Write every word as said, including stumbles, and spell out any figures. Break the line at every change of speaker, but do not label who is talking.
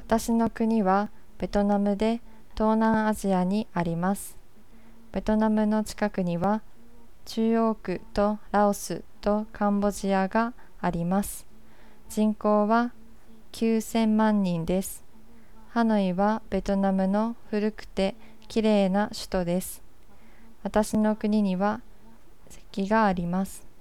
私の国はベトナムで東南アジアにあります。ベトナムの近くには中央区とラオスとカンボジアがあります。人口はきゅうせんまんにんです。ハノイはベトナムの古くてきれいな首都です。私の国には石器があります。